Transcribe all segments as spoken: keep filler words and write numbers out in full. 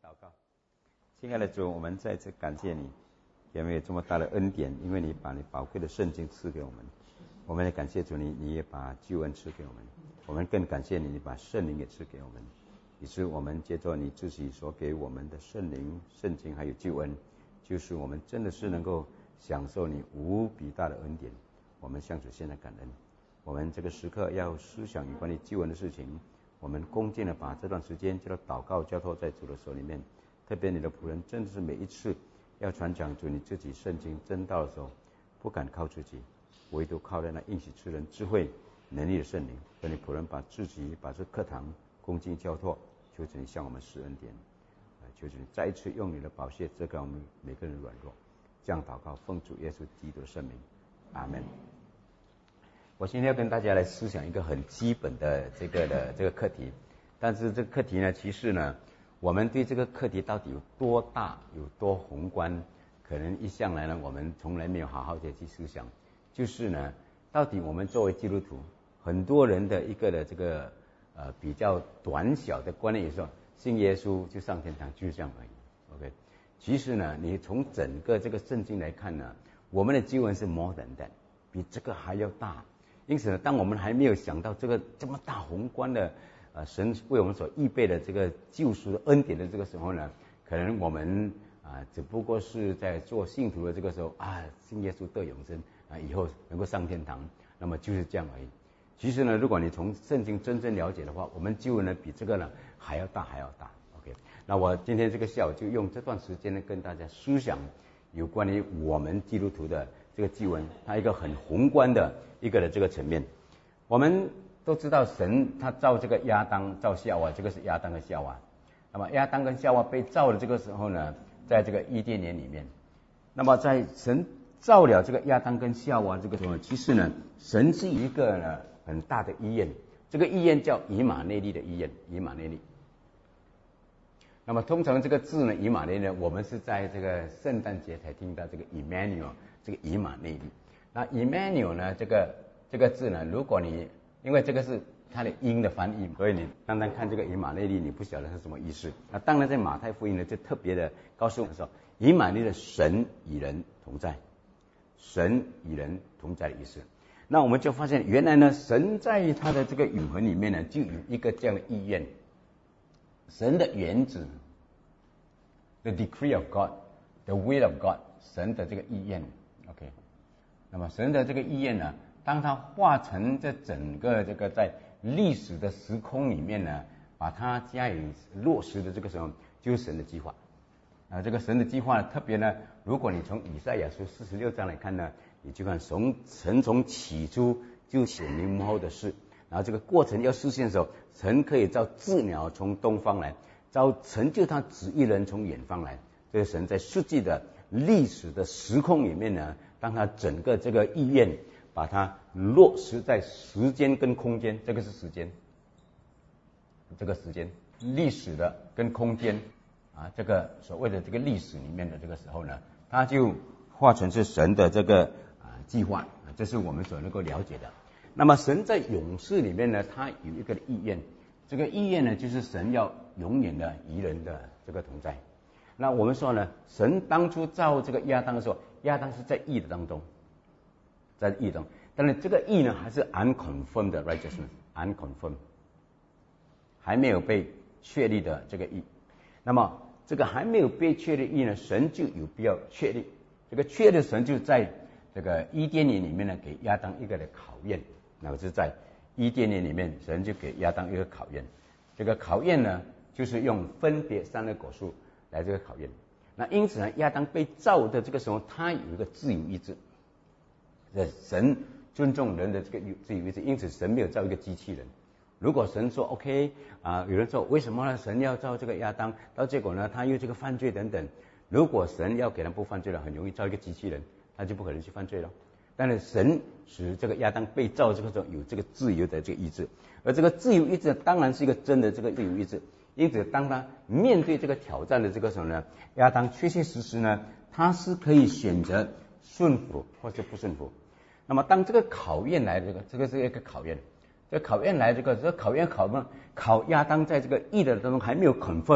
祷告。亲爱的主，我们再次感谢你，给我们有这么大的恩典，因为你把你宝贵的圣经赐给我们。我们也感谢主你，你也把救恩赐给我们。我们更感谢你，你把圣灵也赐给我们，以致我们借着你自己所给我们的圣灵、圣经还有救恩，就是我们真的是能够享受你无比大的恩典。我们向主献上感恩。我们这个时刻要思想有关于救恩的事情，我们恭敬的把这段时间就祷告交托在主的手里面。特别你的仆人真的是每一次要传讲主你自己圣经真道的时候，不敢靠自己，唯独靠在那应许之人智慧能力的圣灵。求你仆人把自己把这课堂恭敬交托，求主你向我们施恩典，求主你再一次用你的宝血遮盖我们每个人软弱。这样祷告，奉主耶稣基督的圣名，阿门。我今天要跟大家来思想一个很基本的这个的这个课题，但是这个课题呢，其实呢，我们对这个课题到底有多大、有多宏观，可能一向来呢，我们从来没有好好的去思想。就是呢，到底我们作为基督徒，很多人的一个的这个呃比较短小的观念，也是说信耶稣就上天堂，就是这样而已。OK， 其实呢，你从整个这个圣经来看呢，我们的救恩是 more than that， 比这个还要大。因此呢，当我们还没有想到这个这么大宏观的呃神为我们所预备的这个救赎的恩典的这个时候呢，可能我们啊、呃、只不过是在做信徒的这个时候啊，信耶稣得永生啊，以后能够上天堂，那么就是这样而已。其实呢，如果你从圣经真正了解的话，我们救恩呢比这个呢还要大还要大。OK， 那我今天这个下午就用这段时间呢跟大家思想有关于我们基督徒的这个救恩，它一个很宏观的一个的这个层面。我们都知道神他造这个亚当造夏娃，这个是亚当和夏娃。那么亚当跟夏娃被造的这个时候呢，在这个伊甸园里面，那么在神造了这个亚当跟夏娃这个时候，其实呢，神是一个呢很大的意愿，这个意愿叫以马内利的意愿，以马内利。那么通常这个字呢，以马内利，我们是在这个圣诞节才听到这个 Emmanuel， 这个以马内利。那 Emmanuel 呢，这个这个字呢，如果你因为这个是它的音的翻译，所以你单单看这个以马内利，你不晓得是什么意思。那当然在马太福音呢，就特别的告诉我们说，以马内利的神与人同在，神与人同在的意思。那我们就发现，原来呢，神在他的这个永恒里面呢，就有一个这样的意愿。神的原旨 ，the decree of God，the will of God， 神的这个意愿 ，OK。那么神的这个意愿呢，当它化成这整个这个在历史的时空里面呢，把它加以落实的这个时候，就是神的计划。啊，这个神的计划呢，特别呢，如果你从以赛亚书四十六章来看呢，你就看从神从起初就显明幕后的事。然后这个过程要实现的时候，神可以召鸷鸟从东方来，召成就他旨意人从远方来。这个神在实际的历史的时空里面呢，当他整个这个意愿把它落实在时间跟空间，这个是时间，这个时间历史的跟空间啊，这个所谓的这个历史里面的这个时候呢，它就化成是神的这个啊计划，这是我们所能够了解的。那么神在永世里面呢，他有一个意愿，这个意愿呢，就是神要永远的与人的这个同在。那我们说呢，神当初造这个亚当的时候，亚当是在义的当中，在义中，但是这个义呢，还是 unconfirmed 的 righteousness，unconfirmed， 还没有被确立的这个义。那么这个还没有被确立义呢，神就有必要确立。这个确立神就在这个伊甸园里面呢，给亚当一个的考验。那么是在伊甸园里面，神就给亚当一个考验。这个考验呢，就是用分别三个果树来这个考验。那因此呢，亚当被造的这个时候，他有一个自由意志。神尊重人的这个自由意志，因此神没有造一个机器人。如果神说 OK 啊，有人说为什么呢？神要造这个亚当，到结果呢，他又这个犯罪等等。如果神要给他不犯罪了，很容易造一个机器人，他就不可能去犯罪了。但是神使这个亚当被造这个时候有这个自由的这个意志，而这个自由意志当然是一个真的这个自由意志。因此，当他面对这个挑战的这个时候呢，亚当确确实实呢，他是可以选择顺服或是不顺服。那么，当这个考验来，这个这个是一个考验，这个考验来，这个这个考验考问考亚当在这个义的当中还没有confirm，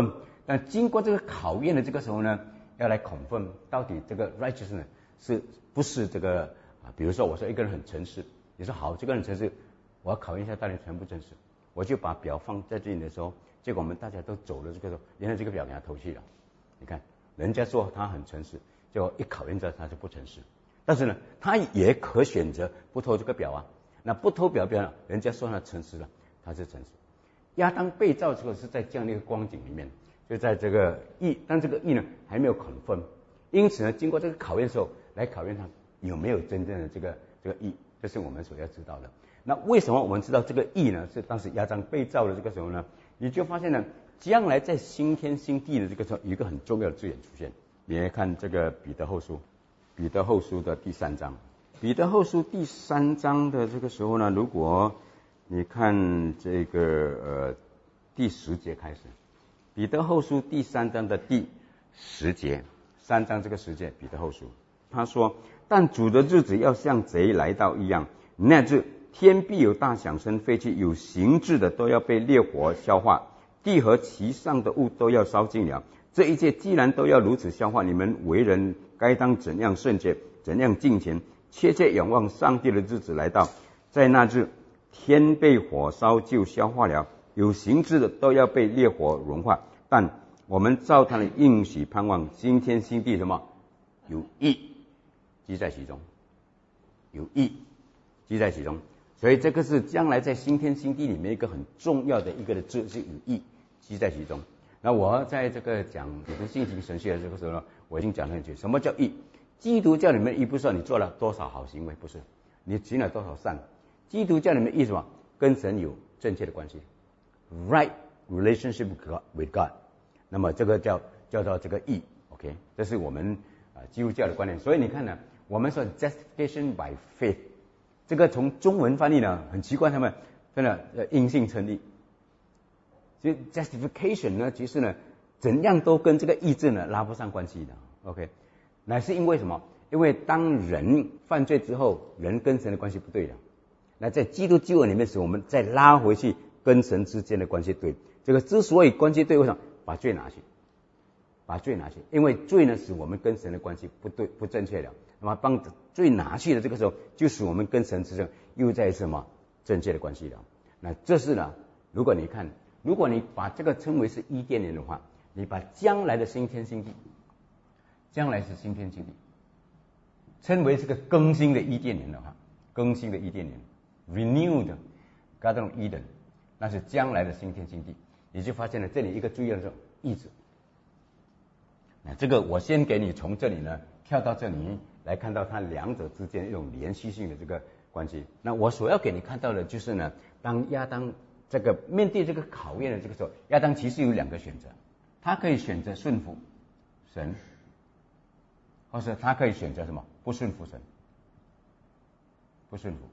但经过这个考验的这个时候呢，要来 confirm 到底这个 righteousness 是不是这个啊？比如说我说一个人很诚实，你说好，这个人诚实，我要考验一下到底诚不诚实，我就把表放在这里的时候，结果我们大家都走了这个时候，原来这个表给他偷去了。你看，人家说他很诚实，结果一考验之后他就不诚实。但是呢，他也可选择不偷这个表啊。那不偷表表呢，人家说他诚实了，他是诚实。亚当被造之后是在这样的一个光景里面，就在这个义，但这个义呢还没有 confirm， 因此呢，经过这个考验的时候，来考验他有没有真正的这个这个义，这是我们所要知道的。那为什么我们知道这个义呢？是当时亚当被造的这个时候呢，你就发现呢，将来在新天新地的这个时候，有一个很重要的字眼出现。你来看这个彼得后书，彼得后书的第三章，彼得后书第三章的这个时候呢，如果你看这个呃第十节开始，彼得后书第三章的第十节，三章这个十节，彼得后书他说：但主的日子要像贼来到一样，那日天必有大响声废去，有形质的都要被烈火消化，地和其上的物都要烧尽了。这一切既然都要如此消化，你们为人该当怎样圣洁，怎样敬虔，切切仰望上帝的日子来到。在那日，天被火烧就消化了，有形质的都要被烈火融化。但我们照他的应许盼望新天新地，什么有义记在其中，有义记在其中。所以这个是将来在新天新地里面一个很重要的一个的字，是有义记在其中。那我在这个讲你的性情神学的这个时候呢，我已经讲了很久，什么叫义？基督教里面义不是说你做了多少好行为，不是，你行了多少善。基督教里面义什么？跟神有正确的关系 ，right relationship with God。那么这个叫叫做这个义 ，OK， 这是我们啊、呃、基督教的观念。所以你看呢，我们说 justification by faith， 这个从中文翻译呢很奇怪，他们真的呃因信称义。所以 justification 呢，其实呢，怎样都跟这个义字呢拉不上关系的 ，OK， 乃是因为什么？因为当人犯罪之后，人跟神的关系不对了。那在基督救恩里面时，我们再拉回去跟神之间的关系对。这个之所以关系对，为什么？把罪拿去，把罪拿去，因为罪呢使我们跟神的关系不对、不正确了。那么帮罪拿去的这个时候，就使我们跟神之间又在什么正确的关系了。那这是呢，如果你看。如果你把这个称为是伊甸园的话，你把将来的新天新地，将来是新天新地，称为这个更新的伊甸园的话，更新的伊甸园 ，renewed Garden of Eden， 那是将来的新天新地，你就发现了这里一个注意的是意志。那这个我先给你从这里呢跳到这里来看到它两者之间一种连续性的这个关系。那我所要给你看到的就是呢，当亚当这个面对这个考验的这个时候，亚当其实有两个选择，他可以选择顺服神，或是他可以选择什么？不顺服神，不顺服。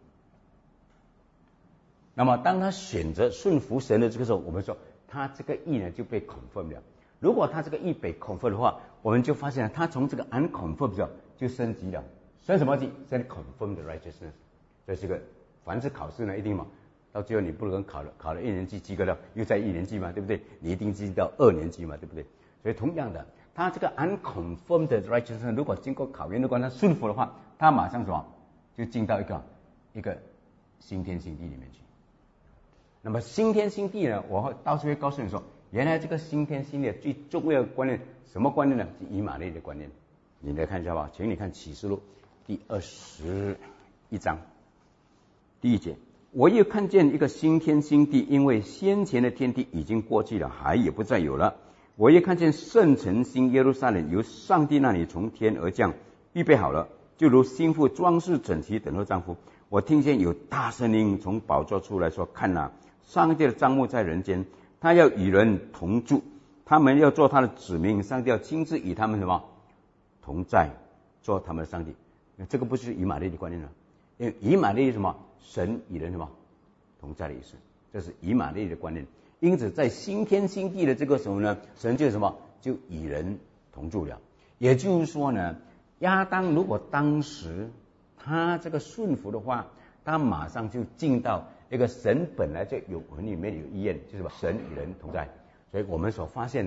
那么当他选择顺服神的这个时候，我们说他这个义呢就被 confirm 了。如果他这个义被 confirm 的话，我们就发现他从这个 unconfirmed 就升级了，升什么级？升 confirmed righteousness。这是个凡是考试呢，一定嘛。到最后你不能考了考了一年级及格了，又在一年级嘛，对不对？你一定进到二年级嘛，对不对？所以同样的，他这个 unconfirmed righteousness 如果经过考验，如果他顺服的话，他马上什么就进到一个一个新天新地里面去。那么新天新地呢，我会到时候会告诉你说，原来这个新天新地最重要的观念什么观念呢？是以马内利的观念。你来看一下吧，请你看启示录第二十一章第一节。我又看见一个新天新地，因为先前的天地已经过去了，海也不再有了。我又看见圣城新耶路撒冷由上帝那里从天而降，预备好了，就如新妇装饰整齐等候丈夫。我听见有大声音从宝座出来说：看哪，上帝的帐幕在人间，他要与人同住，他们要做他的子民，上帝要亲自与他们什么同在，做他们的上帝。这个不是以马内利的观念了，因为以马内利什么？神与人什么同在的意思，这是以马内利的观念。因此在新天新地的这个时候呢，神就什么就与人同住了。也就是说呢，亚当如果当时他这个顺服的话，他马上就进到一个神本来就有魂里面有意愿，就是神与人同在。所以我们所发现的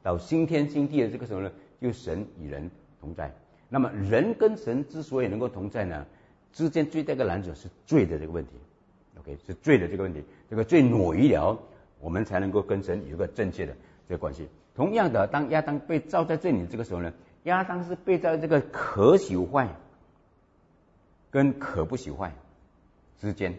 到新天新地的这个时候呢，就神与人同在。那么人跟神之所以能够同在呢，之间最大的拦阻是罪的这个问题。OK， 是罪的这个问题，这个罪挪移了，我们才能够跟神有一个正确的这个关系。同样的，当亚当被造在这里这个时候呢，亚当是被造在这个可喜坏跟可不喜坏之间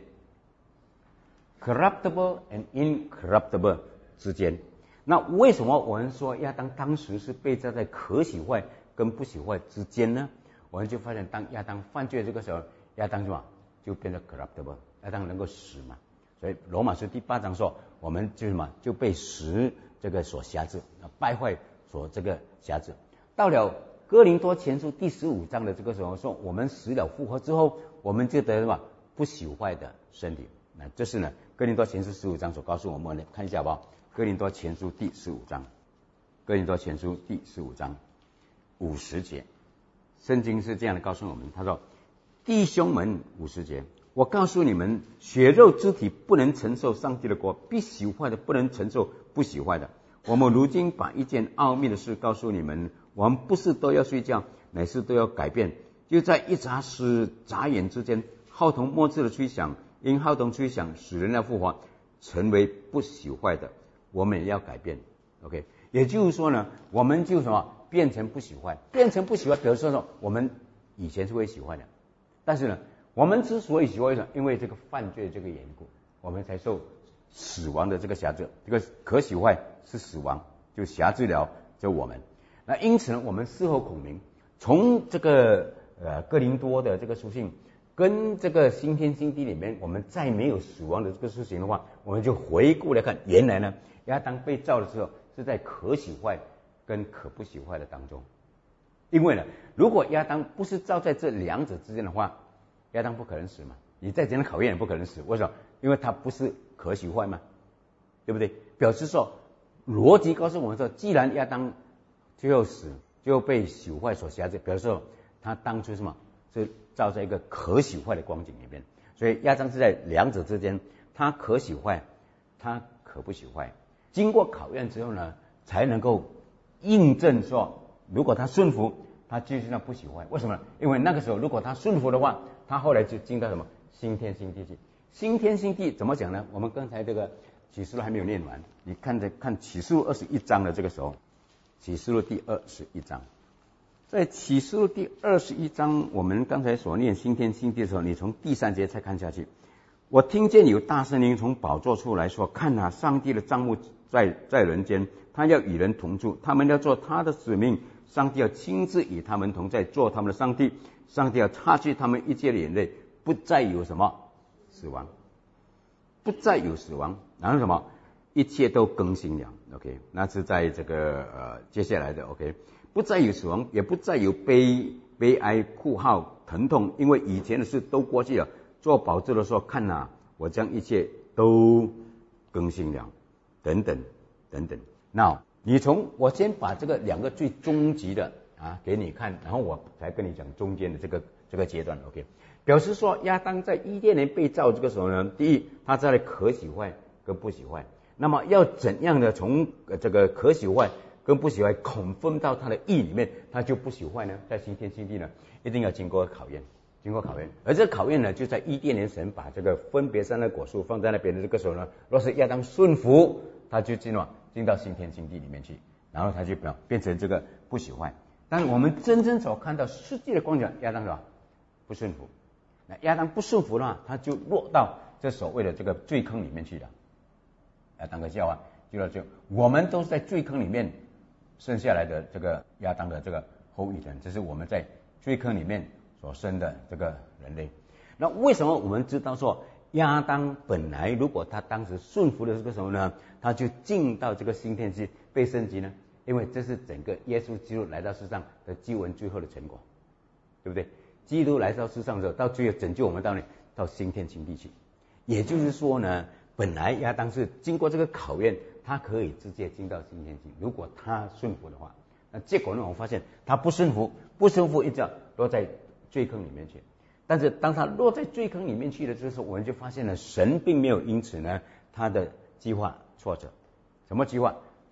，corruptible and incorruptible 之间。那为什么我们说亚当当时是被造在可喜坏跟不喜坏之间呢？我们就发现，当亚当犯罪这个时候，亚当什么就变得 corruptible， 亚当能够死嘛。所以罗马书第八章说，我们就什么就被死这个所辖制，败坏所这个辖制。到了哥林多前书第十五章的这个时候说，我们死了复活之后，我们就得什么不朽坏的身体。那这是呢哥林多前书十五章所告诉我们的，看一下好不好？哥林多前书第十五章，哥林多前书第十五章五十节，圣经是这样的告诉我们，他说：弟兄们，五十节，我告诉你们，血肉之体不能承受上帝的国，必喜坏的不能承受不喜坏的。我们如今把一件奥秘的事告诉你们，我们不是都要睡觉，乃是都要改变。就在一眨时眨眼之间，号筒末次的吹响，因号筒吹响，使人要复活，成为不喜坏的。我们也要改变 ，OK， 也就是说呢，我们就什么变成不喜坏，变成不喜坏。比如说说，我们以前是会喜欢的，但是呢，我们之所以喜欢，因为这个犯罪这个缘故，我们才受死亡的这个辖制。这个可喜坏是死亡，就辖制了这我们。那因此呢，我们事后孔明，从这个呃哥林多的这个书信跟这个新天新地里面，我们再没有死亡的这个事情的话，我们就回顾来看，原来呢，亚当被造的时候是在可喜坏跟可不喜坏的当中。因为呢，如果亚当不是造在这两者之间的话，亚当不可能死嘛，你再怎样考验也不可能死。为什么？因为他不是可喜坏嘛，对不对？表示说，逻辑告诉我们说，既然亚当最后死，最后被朽坏所辖制，表示说他当初什么是造在一个可喜坏的光景里面。所以亚当是在两者之间，他可喜坏，他可不喜坏。经过考验之后呢，才能够印证说，如果他顺服，他就是那不喜欢。为什么呢？因为那个时候如果他顺服的话，他后来就进到什么新天新地去。新天新地怎么讲呢？我们刚才这个启示录还没有念完，你看着看启示录二十一章的这个时候，启示录第二十一章，在启示录第二十一章，我们刚才所念新天新地的时候，你从第三节再看下去。我听见有大声音从宝座出来说：看啊，上帝的帐幕在在人间，他要与人同住，他们要做他的使命，上帝要亲自与他们同在，做他们的上帝。上帝要擦去他们一切的眼泪，不再有什么死亡，不再有死亡，然后什么一切都更新了。 OK， 那是在这个呃接下来的 OK， 不再有死亡，也不再有悲悲哀哭号疼痛，因为以前的事都过去了。做宝座的时候，看啊，我将一切都更新了，等等等等。那你从我先把这个两个最终极的啊给你看，然后我才跟你讲中间的这个这个阶段。 OK， 表示说亚当在伊甸园被造这个时候呢，第一，他在可喜坏跟不喜坏。那么要怎样的从这个可喜坏跟不喜坏孔分到他的意里面，他就不喜坏呢？在新天新地呢，一定要经过考验。经过考验，而这个考验呢，就在伊甸园神把这个分别善恶果树放在那边的这个时候呢，若是亚当顺服，他就进了进到新天新地里面去，然后他就变变成这个不喜欢。但我们真正所看到世界的光景，亚当是吧不顺服，那亚当不顺服的话，他就落到这所谓的这个罪坑里面去了。亚当和夏娃就到这，我们都是在罪坑里面生下来的这个亚当的这个后裔人，这是我们在罪坑里面所生的这个人类。那为什么我们知道说亚当本来如果他当时顺服的这个时候呢，他就进到这个新天地被升级呢？因为这是整个耶稣基督来到世上的救恩最后的成果，对不对？基督来到世上的时候，到最后拯救我们到哪里？到新天新地去。也就是说呢，本来亚当是经过这个考验，他可以直接进到新天地，如果他顺服的话。那结果呢，我发现他不顺服，不顺服一直落在罪坑里面去。但是当他落在罪坑里面去的时候，我们就发现了神并没有因此呢他的计划挫折。什么计划？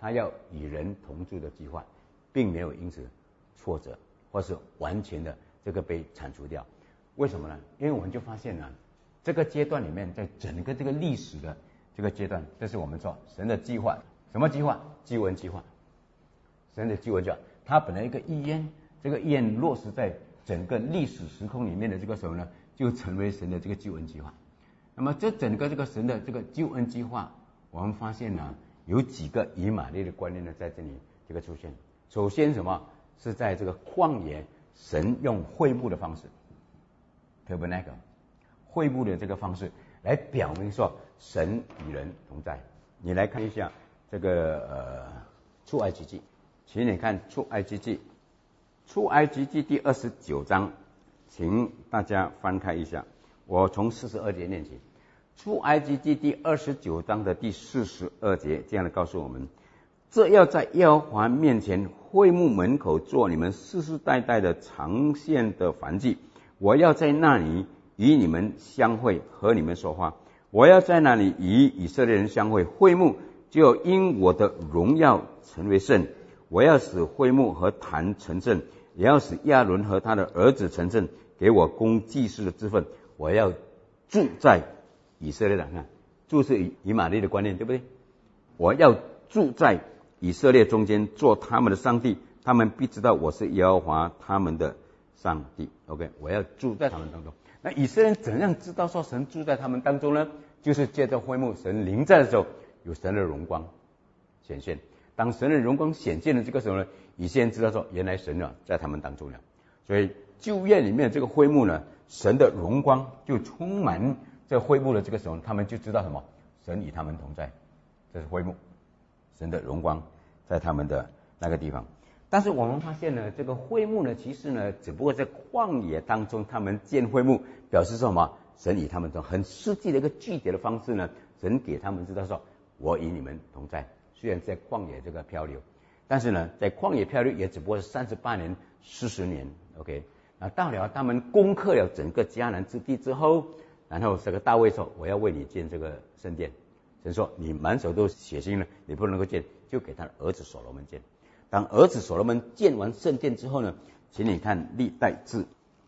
他要与人同住的计划，并没有因此挫折，或是完全的这个被铲除掉。为什么呢？因为我们就发现呢，这个阶段里面，在整个这个历史的这个阶段，这是我们说神的计划。什么计划？救恩计划。神的救恩计划，它本来一个预言，这个预言落实在整个历史时空里面的这个时候呢，就成为神的这个救恩计划。那么这整个这个神的这个救恩计划，我们发现呢，有几个以马内的观念呢在这里这个出现。首先什么？是在这个旷野，神用会幕的方式 tabernacle 会幕的这个方式来表明说神与人同在。你来看一下这个呃出埃及记，请你看出埃及记，出埃及记第二十九章，请大家翻开一下，我从四十二节念起。出埃及记第二十九章的第四十二节这样的告诉我们：这要在耶和华面前会幕门口做你们世世代代的常献的燔祭，我要在那里与你们相会，和你们说话。我要在那里与以色列人相会，会幕就因我的荣耀成为圣。我要使会幕和坛成圣，也要使亚伦和他的儿子成圣，给我供祭司的职分。我要住在以色列的，看，住是以以马内的观念，对不对？我要住在以色列中间，做他们的上帝，他们必知道我是耶和华他们的上帝。 OK， 我要住在他们当中。那以色列人怎样知道说神住在他们当中呢？就是借着会幕，神临在的时候，有神的荣光显现。当神的荣光显现的这个时候呢，以色列人知道说，原来神啊在他们当中了。所以旧约里面这个会幕呢，神的荣光就充满这会幕的这个时候，他们就知道什么？神与他们同在，这是会幕，神的荣光在他们的那个地方。但是我们发现呢，这个会幕呢，其实呢，只不过在旷野当中，他们建会幕，表示什么？神与他们中很实际的一个具体的方式呢，神给他们知道说，我与你们同在。虽然在旷野这个漂流，但是呢，在旷野漂流也只不过是三十八年、四十年。OK， 那到了他们攻克了整个迦南之地之后，然后这个大卫说，我要为你建这个圣殿。神说，你满手都血腥了，你不能够建，就给他的儿子所罗门建。当儿子所罗门建完圣殿之后呢，请你看历代志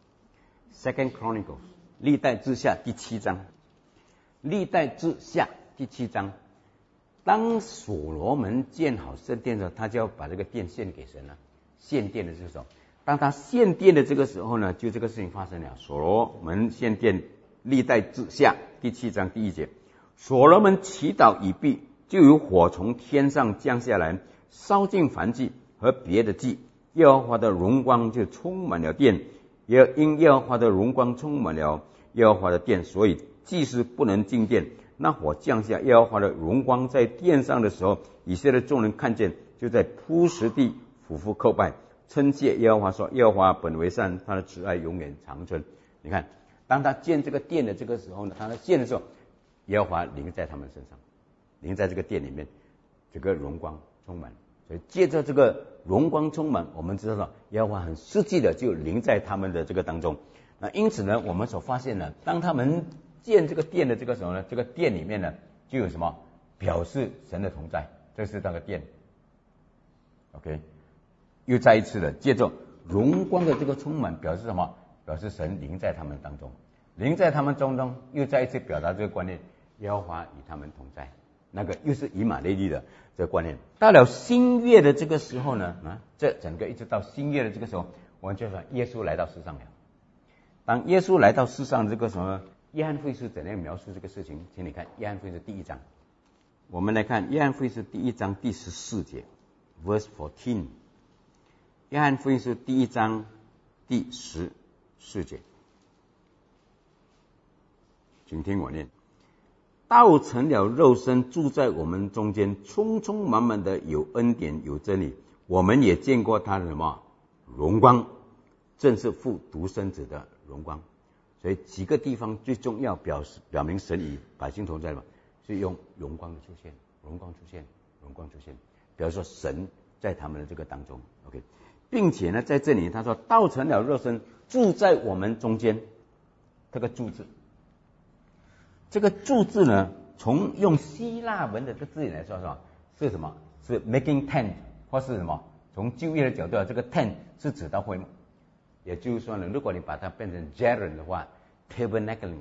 Second Chronicles 历代志下第七章，历代志下第七章，当所罗门建好圣殿的时候，他就要把这个殿献给神了。献殿的这个时候，当他献殿的这个时候呢，就这个事情发生了。所罗门献殿，历代志下第七章第一节，所罗门祈祷已毕，就有火从天上降下来，烧尽燔祭和别的祭，耶和华的荣光就充满了殿，也因耶和华的荣光充满了耶和华的殿，所以祭司不能进殿。那火降下，耶和华的荣光在殿上的时候，以色列众人看见，就在铺石地俯伏叩拜，称谢耶和华说，耶和华本为善，他的慈爱永远长存。你看，当他建这个殿的这个时候呢，当他建的时候，耶和华临在他们身上，临在这个殿里面，这个荣光充满。所以借着这个荣光充满，我们知道耶和华很实际的就临在他们的这个当中。那因此呢，我们所发现呢，当他们建这个殿的这个时候呢，这个殿里面呢就有什么？表示神的同在，这是那个殿。OK， 又再一次的借着荣光的这个充满，表示什么？表示神临在他们当中，临在他们中中，又再一次表达这个观念，耶和华与他们同在。那个又是以马内利的这个观念。到了新约的这个时候呢，啊，这整个一直到新约的这个时候，我们就说耶稣来到世上了。当耶稣来到世上这个时候呢，约翰福音是怎样描述这个事情？请你看约翰福音的第一章，我们来看约翰福音是第一章第十四节 ，verse fourteen。约翰福音是第一章第十四节，请听我念。道成了肉身，住在我们中间，充充满满的有恩典有真理。我们也见过他的什么荣光，正是父独生子的荣光。所以几个地方最重要表示表明神与百姓同在嘛，是用荣光的出现，荣光出现，荣光出现，表示说神在他们的这个当中。OK， 并且呢，在这里他说道成了肉身，住在我们中间。这个住字。这个住字呢，从用希腊文的这个字眼来说，是吧？是什么？ 是 making tent 或是什么？从就业的角度啊，这个 tent 是指到会幕，也就是说呢，如果你把它变成 gerund 的话 ，tabernacling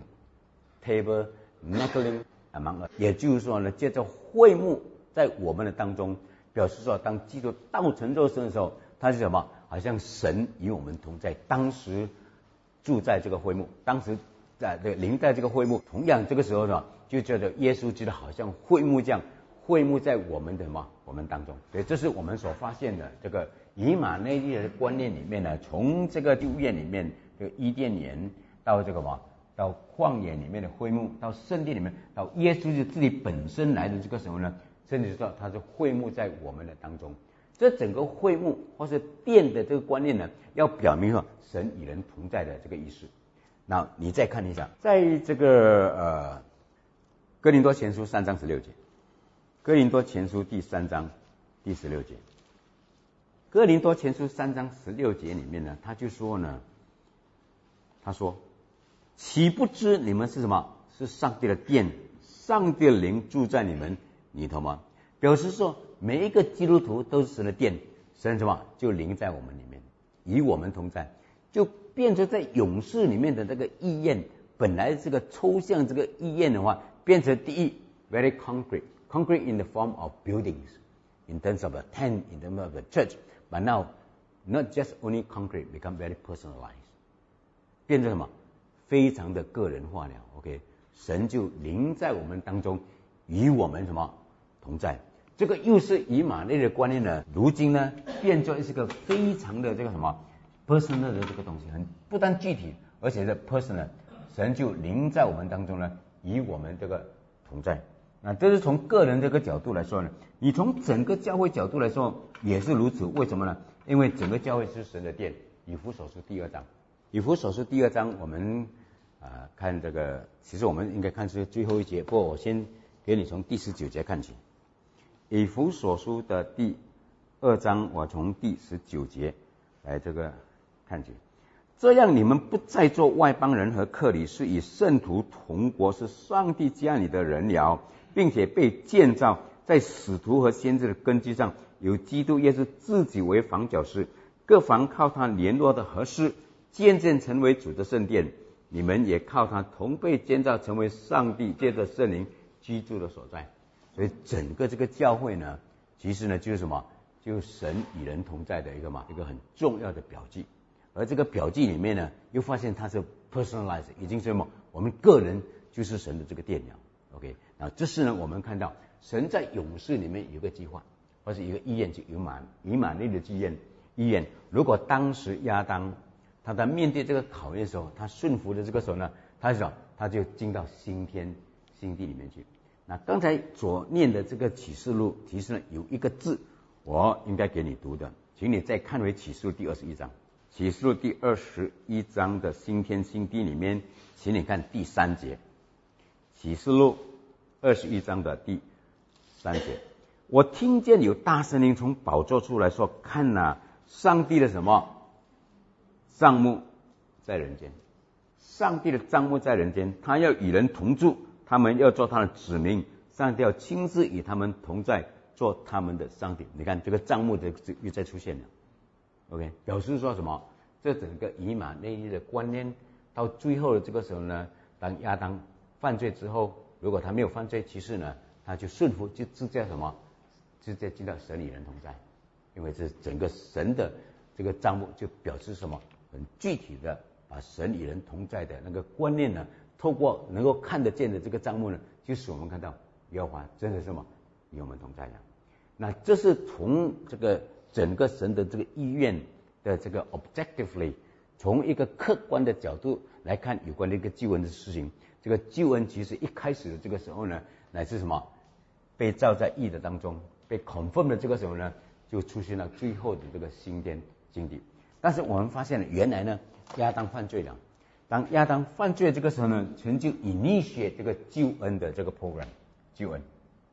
tabernacling among us， 也就是说呢，借着会幕在我们的当中，表示说当基督道成肉身的时候，他是什么？好像神与我们同在，当时住在这个会幕，当时在这个临在这个会幕，同样这个时候呢，就觉得耶稣基督好像会幕这样。会幕在我们的什么？我们当中，所以这是我们所发现的这个以马内利的观念里面呢，从这个旧约里面这个伊甸园到这个什么，到旷野里面的会幕，到圣殿里面，到耶稣就自己本身来的这个时候呢，甚至说他是会幕在我们的当中。这整个会幕或是殿的这个观念呢，要表明说神与人同在的这个意思。那你再看一下，在这个呃哥林多前书三章十六节。哥林多前书第三章第十六节，哥林多前书三章十六节里面呢，他就说呢，他说，岂不知你们是什么？是上帝的殿，上帝的灵住在你们里头吗？表示说，每一个基督徒都是神的殿，神什么？就灵在我们里面，与我们同在，就变成在勇士里面的这个意愿，本来这个抽象这个意愿的话，变成第一 very concrete。Concrete in the form of buildings, in terms of a tent, in terms of a church, but now not just only concrete, become very personalized. 变成什么？非常的个人化了。OK， 神就临在我们当中，与我们什么同在？这个又是以马内利的观念呢，如今呢变作是个非常的这个什么 personal 的这个东西，很不但具体，而且是 personal。神就临在我们当中呢，与我们这个同在。那这是从个人这个角度来说呢，你从整个教会角度来说也是如此。为什么呢？因为整个教会是神的殿。以弗所书第二章，以弗所书第二章，我们啊、呃、看这个，其实我们应该看是最后一节，不过我先给你从第十九节看起。以弗所书的第二章，我从第十九节来这个看起。这样你们不再做外邦人和客旅，是与圣徒同国，是上帝家里的人了，并且被建造在使徒和先知的根基上，有基督耶稣自己为房角石，各房靠他联络的合适，渐渐成为主的圣殿。你们也靠他同被建造，成为上帝借着圣灵居住的所在。所以整个这个教会呢，其实呢就是什么？就是神与人同在的一个嘛，一个很重要的表记。而这个表记里面呢，又发现它是 personalized， 已经是什么？我们个人就是神的这个殿了。OK， 那这是呢，我们看到神在勇士里面有个计划，或是一个意愿，就以马以马内利的意愿。意愿，如果当时亚当他在面对这个考验的时候，他顺服的这个时候呢，他是他就进到新天新地里面去。那刚才所念的这个启示录，其实呢有一个字，我应该给你读的，请你再看回启示录第二十一章。启示录第二十一章的新天新地里面，请你看第三节。启示录二十一章的第三节，我听见有大声音从宝座出来说：“看哪、啊，上帝的什么帐幕在人间？上帝的帐幕在人间，他要与人同住，他们要做他的子民，上帝要亲自与他们同在，做他们的上帝。”你看这个帐幕的又再出现了。OK， 表示说什么？这整个以马内利的观念到最后的这个时候呢，当亚当犯罪之后，如果他没有犯罪，其实呢，他就顺服，就直接什么，直接进到神与人同在，因为这整个神的这个账目就表示什么？很具体的把神与人同在的那个观念呢，透过能够看得见的这个账目呢，就使我们看到耶和华真的是什么与我们同在的。那这是从这个整个神的这个意愿的这个 objectively， 从一个客观的角度来看有关的一个救恩的事情。这个救恩其实一开始的这个时候呢，乃是什么？被造在义的当中，被 confirm 的这个时候呢，就出现了最后的这个新天新地。但是我们发现了，原来呢，亚当犯罪了。当亚当犯罪的这个时候呢，神就 initiate 这个救恩的这个 program， 救恩。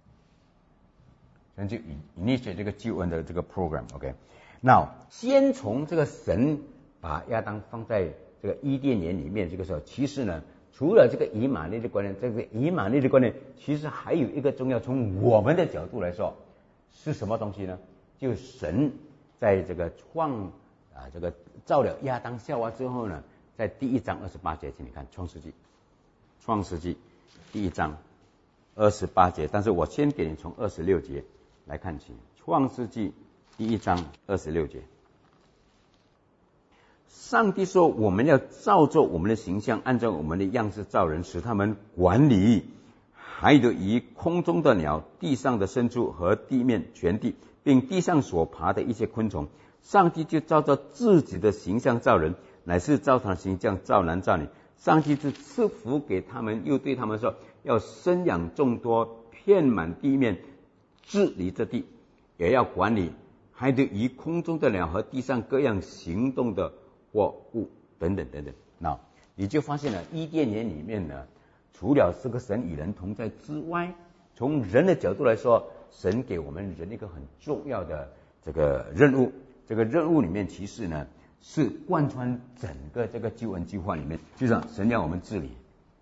神就 initiate 这个救恩的这个 program。OK， 那先从这个神把亚当放在这个伊甸园里面，这个时候，其实呢，除了这个以马内的观念，这个以马内的观念，其实还有一个重要，从我们的角度来说， 是什么东西呢？就神在这个创啊这个造了亚当夏娃之后呢，在第一章二十八节，请你看创世纪，创世纪第一章二十八节，但是我先给你从二十六节来看起。创世纪第一章二十六节，上帝说，我们要照着我们的形象，按照我们的样式造人，使他们管理海的鱼、空中的鸟、地上的牲畜和地面全地，并地上所爬的一切昆虫。上帝就照着自己的形象造人，乃是照他的形象造男造女。上帝就赐福给他们，又对他们说，要生养众多，遍满地面，治理这地，也要管理海的鱼、空中的鸟和地上各样行动的货物等等等等。那你就发现了伊甸园里面呢，除了这个神与人同在之外，从人的角度来说，神给我们人一个很重要的这个任务。这个任务里面其实呢是贯穿整个这个救恩计划里面，就是神要我们治理、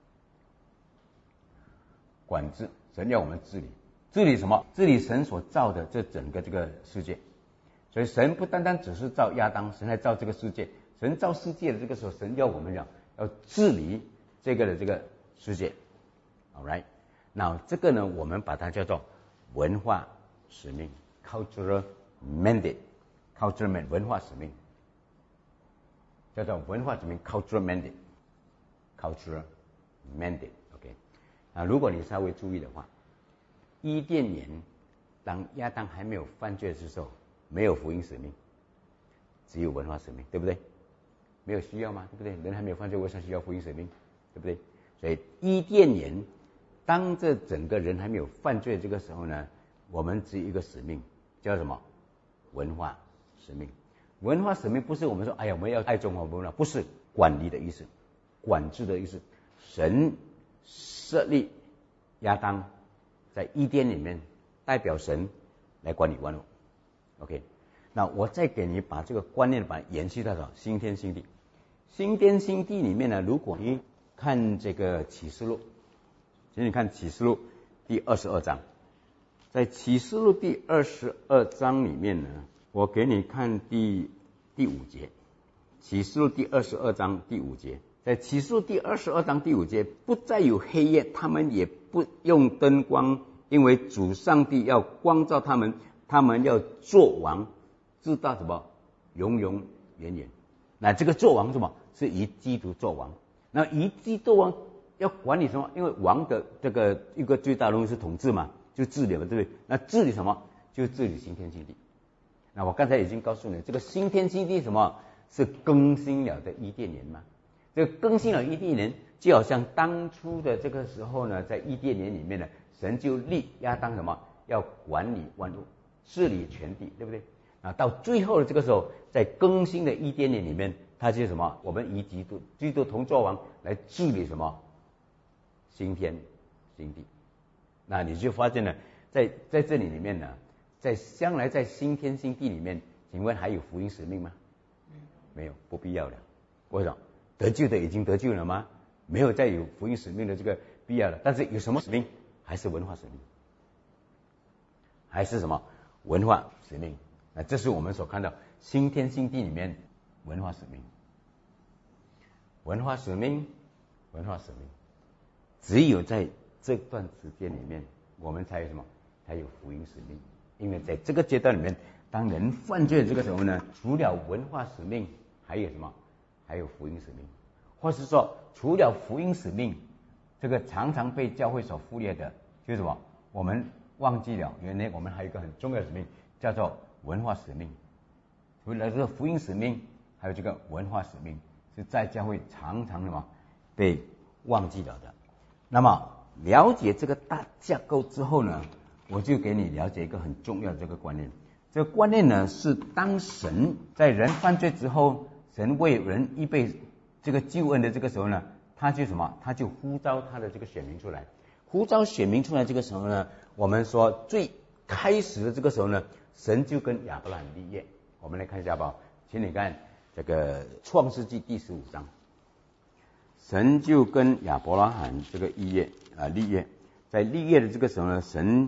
管制，神要我们治理，治理什么？治理神所造的这整个这个世界。所以神不单单只是造亚当，神还造这个世界。神造世界的这个时候，神要我们讲要治理这个的这个世界。All right， 那这个呢，我们把它叫做文化使命 （cultural mandate）。cultural mandate 文化使命，叫做文化使命 cultural mandate。cultural mandate。OK， 啊，如果你稍微注意的话，伊甸园当亚当还没有犯罪的时候，没有福音使命，只有文化使命，对不对？没有需要吗？对不对？人还没有犯罪，为啥需要福音使命？对不对？所以伊甸园当这整个人还没有犯罪这个时候呢，我们只有一个使命，叫什么？文化使命。文化使命不是我们说，哎呀，我们要爱中华文化，不是管理的意思，管制的意思。神设立亚当在伊甸里面，代表神来管理万物。OK， 那我再给你把这个观念把它延续到什么？新天新地。新天新地里面呢，如果你看这个启示录，请你看启示录第二十二章。在启示录第二十二章里面呢，我给你看第第五节。启示录第二十二章第五节，在启示录第二十二章第五节，不再有黑夜，他们也不用灯光，因为主上帝要光照他们，他们要做王，直到什么？永永远远。那这个做王是什么？是以基督做王。那以基督做王要管理什么？因为王的这个一个最大任务是统治嘛，就治理嘛，对不对？那治理什么？就治理新天新地。那我刚才已经告诉你，这个新天新地什么？是更新了的伊甸园嘛。这个更新了伊甸园，就好像当初的这个时候呢，在伊甸园里面呢，神就立亚当什么？要管理万物，治理全地，对不对？啊，到最后的这个时候，在更新的伊甸园里面，它就是什么？我们以基督基督同作王来治理什么？新天新地。那你就发现了，在在这里里面呢，在将来在新天新地里面，请问还有福音使命吗？没有，不必要了。为什么？得救的已经得救了吗？没有再有福音使命的这个必要了。但是有什么使命？还是文化使命，还是什么文化使命？那这是我们所看到新天新地里面文化使命，文化使命，文化使命。只有在这段时间里面，我们才有什么？才有福音使命。因为在这个阶段里面，当人犯罪的这个时候呢，除了文化使命，还有什么？还有福音使命。或是说，除了福音使命，这个常常被教会所忽略的，就是什么？我们忘记了，原来我们还有一个很重要的使命，叫做文化使命。除了这个福音使命，还有这个文化使命，是在教会常常什么被忘记了的。那么了解这个大架构之后呢，我就给你了解一个很重要的这个观念。这个观念呢，是当神在人犯罪之后，神为人预备这个救恩的这个时候呢，他就什么？他就呼召他的这个选民出来。呼召选民出来这个时候呢，我们说最开始的这个时候呢，神就跟亚伯拉罕立约。我们来看一下吧，请你看这个创世纪第十五章，神就跟亚伯拉罕这个立约啊立约，在立约的这个时候呢，神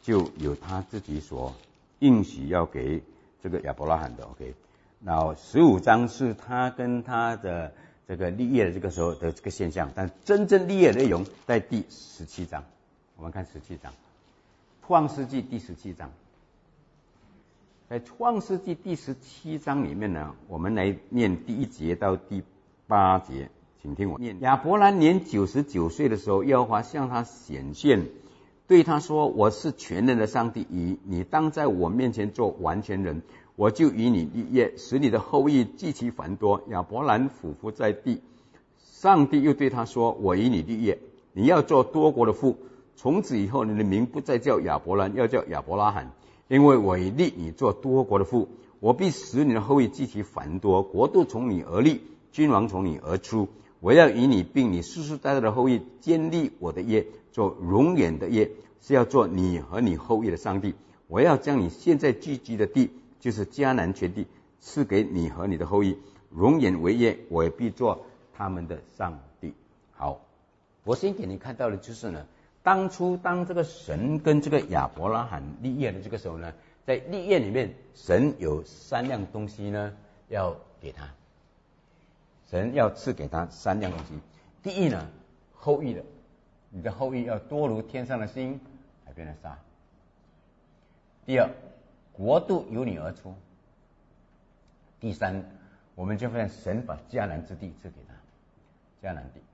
就有他自己所应许要给这个亚伯拉罕的 OK。然后十五章是他跟他的这个立业的这个时候的这个现象，但真正立业的内容在第十七章。我们看十七章，创世纪第十七章。在创世纪第十七章里面呢，我们来念第一节到第八节，请听我念。亚伯兰年九十九岁的时候，耶和华向他显现，对他说：我是全能的上帝，以你当在我面前做完全人，我就与你立业，使你的后裔极其繁多。亚伯兰俯伏在地，上帝又对他说：我与你立业，你要做多国的父，从此以后你的名不再叫亚伯兰，要叫亚伯拉罕，因为我已立你做多国的父。我必使你的后裔极其繁多，国度从你而立，君王从你而出。我要与你并你世世代代的后裔建立我的业，做永远的业，是要做你和你后裔的上帝。我要将你现在聚集的地，就是迦南全地，赐给你和你的后裔，永远为业，我也必做他们的上帝。好，我先给你看到的就是呢，当初当这个神跟这个亚伯拉罕立业的这个时候呢，在立业里面，神有三样东西呢要给他，神要赐给他三样东西。第一呢，后裔的，你的后裔要多如天上的星，海边的沙。第二，国度由你而出。第三，我们就发现神把迦南之地赐给他，迦南地，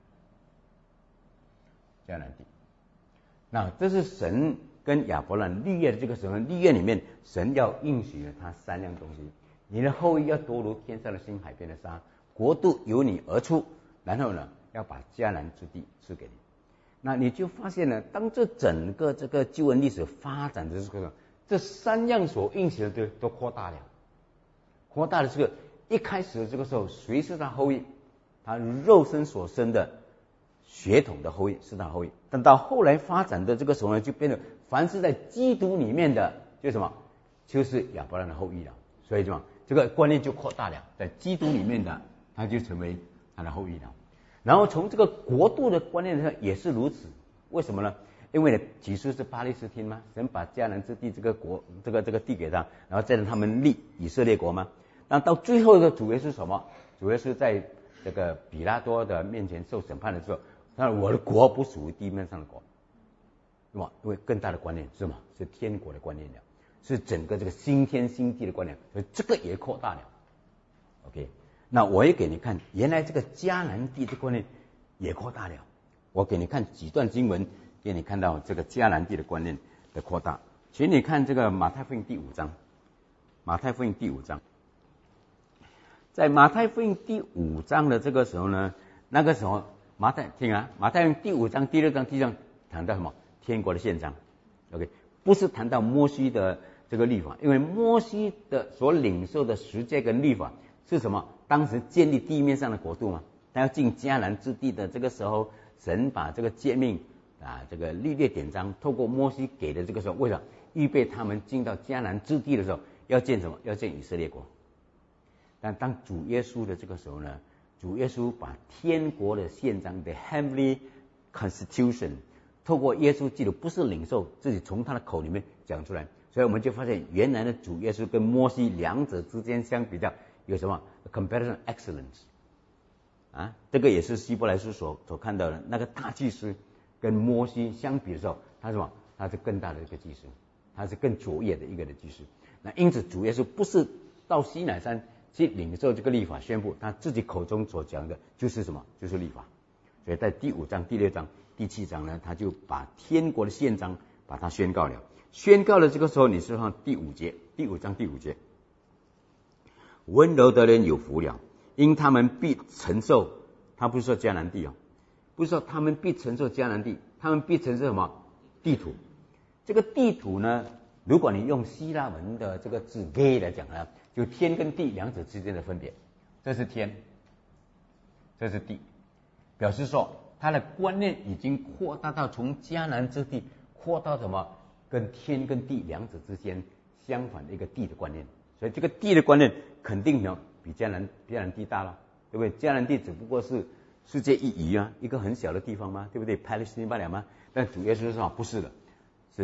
迦南地。那这是神跟亚伯兰立业的这个时候，立业里面神要应许了他三样东西：你的后裔要多如天上的星，海边的沙，国度由你而出，然后呢，要把迦南之地赐给你。那你就发现呢，当这整个这个救恩历史发展的这个，这三样所应许的都都扩大了，扩大的这个一开始的这个时候，谁是他后裔？他肉身所生的血统的后裔是他后裔。但到后来发展的这个时候呢，就变得凡是在基督里面的，就是什么，就是亚伯兰的后裔了。所以什么，这个观念就扩大了，在基督里面的，他就成为他的后裔了。然后从这个国度的观念上也是如此。为什么呢？因为呢，起初是巴勒斯汀嘛，神把迦南之地这个国这个这个地给他，然后再让他们立以色列国嘛。那到最后的主耶稣什么？主耶稣在这个比拉多的面前受审判的时候，他说我的国不属于地面上的国，是吧？因为更大的观念是什么？是天国的观念了，是整个这个新天新地的观念，所以这个也扩大了。OK， 那我也给你看，原来这个迦南地的观念也扩大了。我给你看几段经文，给你看到这个迦南地的观念的扩大。请你看这个马太福音第五章，马太福音第五章，在马太福音第五章的这个时候呢，那个时候马太听啊，马太福音第五章、第六章、第一章谈到什么？天国的宪章。OK， 不是谈到摩西的这个律法，因为摩西的所领受的十诫跟律法是什么？当时建立地面上的国度嘛，他要进迦南之地的这个时候，神把这个诫命啊，这个律例典章透过摩西给的这个时候，为了预备他们进到迦南之地的时候，要建什么？要建以色列国。但当主耶稣的这个时候呢，主耶稣把天国的宪章 the heavenly constitution 透过耶稣基督，不是领受，自己从他的口里面讲出来，所以我们就发现原来的主耶稣跟摩西两者之间相比较有什么 comparison excellence 啊，这个也是希伯来书所所看到的，那个大祭司跟摩西相比的时候，他是什么？他是更大的一个祭司，他是更卓越的一个的祭司。那因此主耶稣不是到西乃山去领受这个律法宣布，他自己口中所讲的就是什么？就是律法。所以在第五章、第六章、第七章呢，他就把天国的宪章把它宣告了。宣告了这个时候，你是看第五节，第五章第五节，温柔的人有福了，因他们必承受。他不是说迦南地哦，不是说他们必承受迦南地，他们必承受什么？地土。这个地土呢，如果你用希腊文的这个字 "ge" 来讲呢，就天跟地两者之间的分别。这是天，这是地，表示说他的观念已经扩大到从迦南之地扩到什么？跟天跟地两者之间相反的一个地的观念。所以这个地的观念肯定呢比迦南迦南地大了，对不对？迦南地只不过是世界一隅啊，一个很小的地方嘛，对不对？Palestine罢了吗？但主耶稣说不是的，是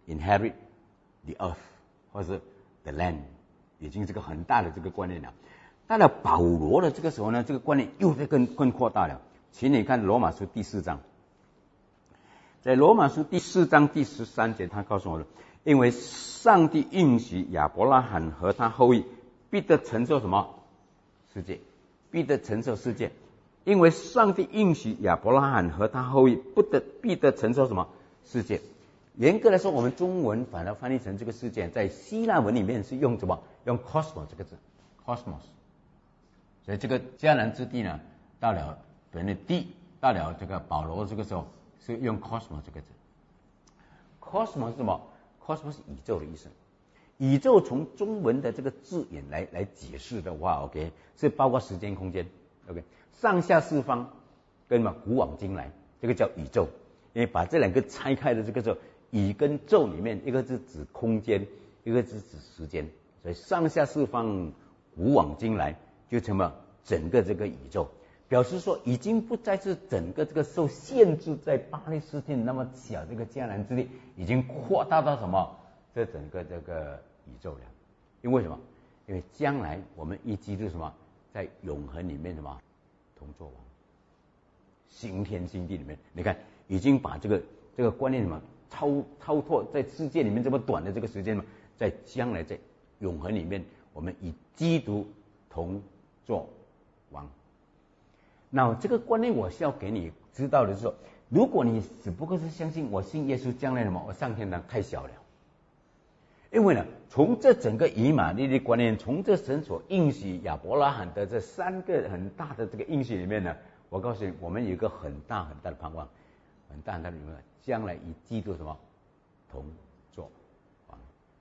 inherit the earth 或者是 the land， 已经是个很大的这个观念了。到了保罗的这个时候呢，这个观念又在更更扩大了。请你看罗马书第四章，在罗马书第四章第十三节，他告诉我们，因为上帝应许亚伯拉罕和他后裔必得承受什么世界，必得承受世界。因为上帝应许亚伯拉罕和他后裔不得必得承受什么世界。严格来说，我们中文反而翻译成这个世界，在希腊文里面是用什么？用 cosmos 这个字 ，cosmos。所以这个迦南之地呢，到了本的地，到了这个保罗这个时候是用 cosmos 这个字。cosmos 是什么 ？cosmos 是宇宙的意思。宇宙从中文的这个字眼来来解释的话 ，OK， 是包括时间、空间 ，OK， 上下四方跟什么古往今来，这个叫宇宙。因为把这两个拆开的这个时候，宇跟宙里面，一个是指空间，一个是指时间，所以上下四方、古往今来就成了整个这个宇宙，表示说已经不再是整个这个受限制在巴勒斯坦那么小这个迦南之地，已经扩大到什么？这整个这个宇宙了。因为什么？因为将来我们一基督什么，在永恒里面什么同作王，新天新地里面，你看已经把这个这个观念什么超超脱在世界里面这么短的这个时间嘛，在将来在永恒里面，我们以基督同作王。那这个观念我是要给你知道的是说，如果你只不过是相信我信耶稣，将来什么我上天堂太小了。因为呢，从这整个以马内利观念，从这神所应许亚伯拉罕的这三个很大的这个应许里面呢，我告诉你，我们有一个很大很大的盼望，很大很大的盼望，将来以基督什么同作王。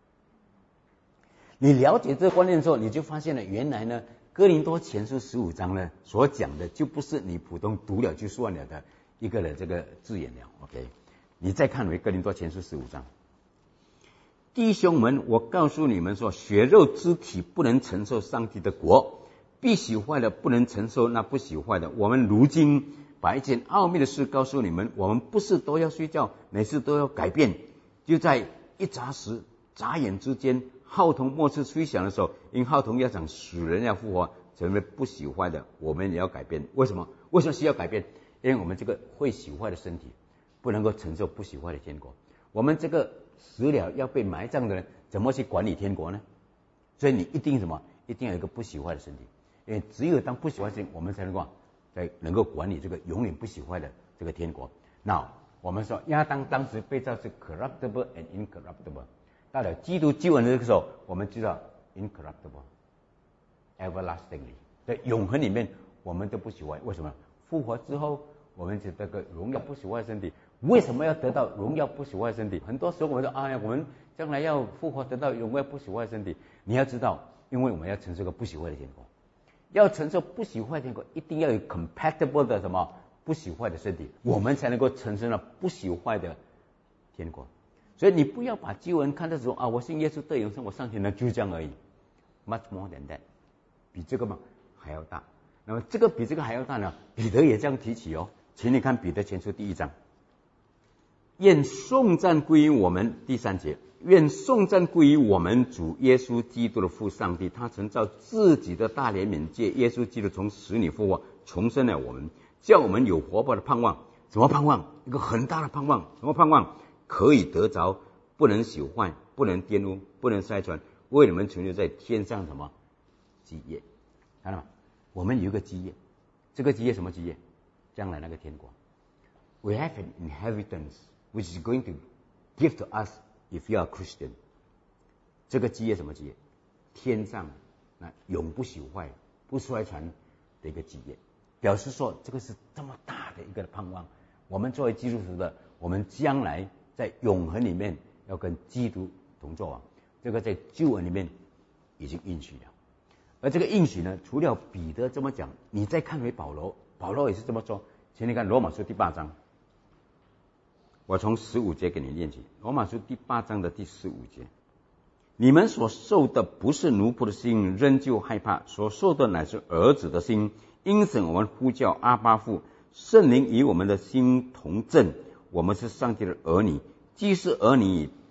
你了解这个观念之后，你就发现了，原来呢，哥林多前书十五章呢所讲的，就不是你普通读了就算了的一个的这个字眼了。OK， 你再看回哥林多前书十五章。弟兄们，我告诉你们说，血肉之体不能承受上帝的国，必喜坏的不能承受那不喜坏的。我们如今把一件奥秘的事告诉你们，我们不是都要睡觉，每次都要改变。就在一眨时、眨眼之间，号筒末次吹响的时候，因号筒要讲死人要复活，成为不喜坏的，我们也要改变。为什么？为什么需要改变？因为我们这个会喜坏的身体不能够承受不喜坏的天国。我们这个死了要被埋葬的人，怎么去管理天国呢？所以你一定什么？一定要有一个不喜坏的身体，因为只有当不喜坏的身体，我们才能够在能够管理这个永远不喜坏的这个天国。那我们说亚当当时被造是 corruptible and incorruptible， 到了基督救恩的这个时候，我们知道 incorruptible everlastingly， 在永恒里面我们都不喜坏。为什么？复活之后，我们这个荣耀不喜坏的身体。为什么要得到荣耀不朽坏的身体？很多时候我们说，哎呀，我们将来要复活得到荣耀不朽坏的身体。你要知道，因为我们要承受个不朽坏的天国，要承受不朽坏的天国，一定要有 compatible 的什么不朽坏的身体，我们才能够承受了不朽坏的天国。所以你不要把救恩看的时候啊，我信耶稣得永生，我上天堂就这样而已。Much more than that， 比这个嘛还要大。那么这个比这个还要大呢？彼得也这样提起哦，请你看彼得前书第一章。愿颂赞归于我们，第三节，愿颂赞归于我们主耶稣基督的父上帝，他曾照自己的大怜悯，借耶稣基督从死里复活，重生了我们，叫我们有活泼的盼望。什么盼望？一个很大的盼望。什么盼望？可以得着，不能朽坏，不能玷污，不能筛传，为你们存留在天上什么基业？看到吗？我们有一个基业，这个基业什么基业？将来那个天国。We have an inheritance，which is going to give to us if you are Christian。 这个基业什么基业？天上那永不朽坏不衰传的一个基业，表示说这个是这么大的一个盼望。我们作为基督徒的，我们将来在永恒里面要跟基督同作王，这个在救恩里面已经应许了。而这个应许呢，除了彼得这么讲，你再看回保罗，保罗也是这么说。请你看罗马书第八章，我从十五节给你念起。罗马书第八章的第十五节，你们所受的不是奴仆的心，仍旧害怕；所受的乃是儿子的心。因此我们呼叫阿爸父，圣灵与我们的心同证，我们是上帝的儿女。既是儿女，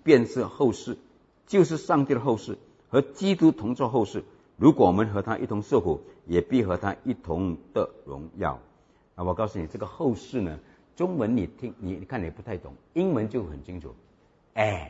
便是后世，就是上帝的后世，和基督同作后世。如果我们和他一同受苦，也必和他一同得荣耀。那我告诉你，这个后世呢，中文你听你你看你不太懂，英文就很清楚。heir